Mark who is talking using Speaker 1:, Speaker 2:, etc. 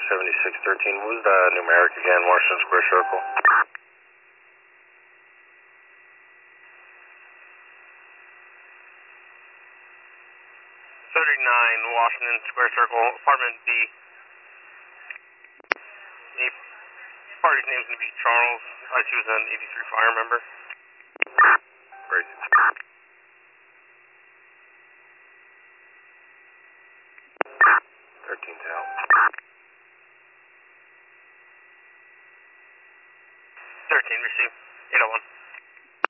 Speaker 1: 7613. What was the numeric again, Washington Square Circle? 39 Washington Square Circle, apartment B. The party's name's going to be Charles. I see he was an 83 fire member. Great. 13 Tal. 13, receive. 801.